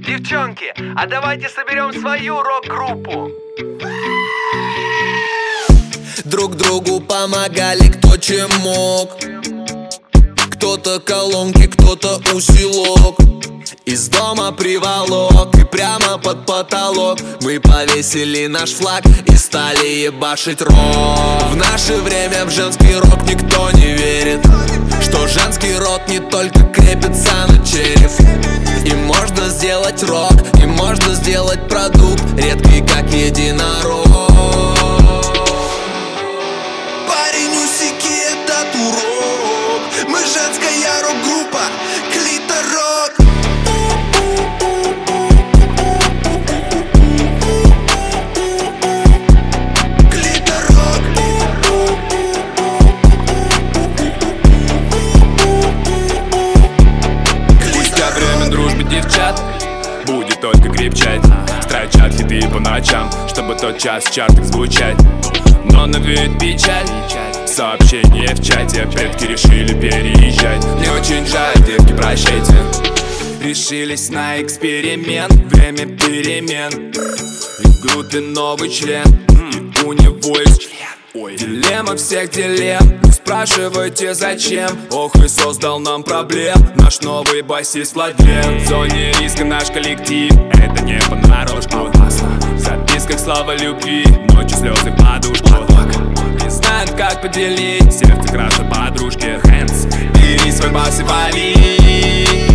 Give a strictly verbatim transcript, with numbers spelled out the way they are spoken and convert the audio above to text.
Девчонки, а давайте соберем свою рок-группу. Друг другу помогали кто чем мог. Кто-то колонки, кто-то усилок. Из дома приволок и прямо под потолок мы повесили наш флаг и стали ебашить рок. В наше время в женский рок никто не верит, что женский род не только крепится на череп. И можно сделать рок, и можно сделать продукт редкий, как единорог. Парень, усеки этот урок. Мы женская рок-группа Клиторок. Девчат будет только крепчать, строчат хиты по ночам, чтобы тот час в чартах звучать. Но навеет печаль, сообщения в чате, предки решили переезжать. Мне очень жаль, девки, прощайте. Решились на эксперимент, время перемен. И в группе новый член, и у него есть член. Ой. Дилемма всех дилемм, не спрашивайте зачем. Ох, и создал нам проблем наш новый басист Владлен. В зоне риска наш коллектив, это не понарошку. В записках слова любви, ночью слезы подушку. Не знают, как поделить сердце краше подружки. Hands, бери свой бас и вали.